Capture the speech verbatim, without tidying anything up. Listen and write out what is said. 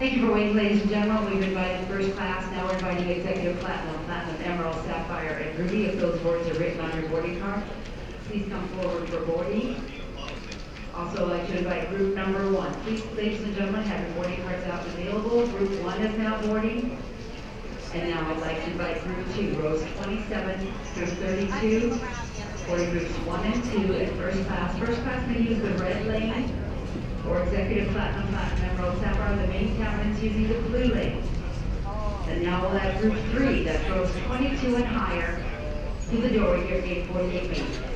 Thank you for waiting, ladies and gentlemen. We've invited first class. Now we're inviting executive platinum, platinum, emerald, sapphire, and ruby. If those words are written on your boarding card, please come forward for boarding. Also, I'd like to invite group number one. Please, ladies and gentlemen, have your boarding cards out and available. Group one is now boarding. And now I'd like to invite group two, rows twenty-seven through thirty-two. Boarding groups one and two in first class. First class may use the red lane, or executive platinum, platinum, emerald, sapphire. The main cabinet's using the blue lane. And now we'll have group three, that's rows twenty-two and higher, to the door here at gate forty-eight main.